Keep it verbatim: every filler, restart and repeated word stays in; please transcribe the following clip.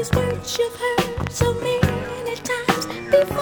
these words you've heard so many times before.